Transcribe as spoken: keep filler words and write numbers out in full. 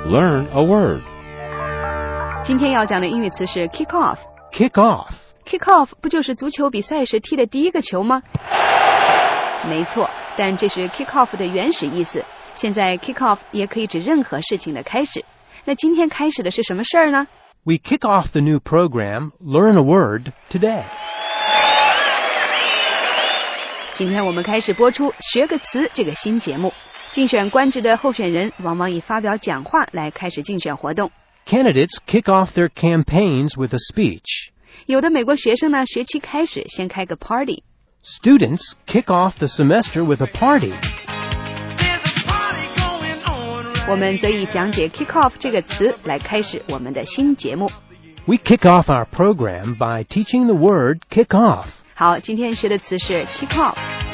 learn a word. 今天要讲的英语词是 kick off. Kick off. Kick off 不就是足球比赛时踢的第一个球吗？没错，但这是 kick off 的原始意思。现在 kick off 也可以指任何事情的开始。那今天开始的是什么事儿呢？ We kick off the new program, Learn a Word, today. 今天我们开始播出学个词这个新节目。竞选官职的候选人往往以发表讲话来开始竞选活动。 Candidates kick off their campaigns with a speech. 有的美国学生呢，学期开始先开个 party. Students kick off the semester with a party. 我们则以讲解 kick off 这个词来开始我们的新节目。 We kick off our program by teaching the word kick off. 好，今天学的词是 kick off。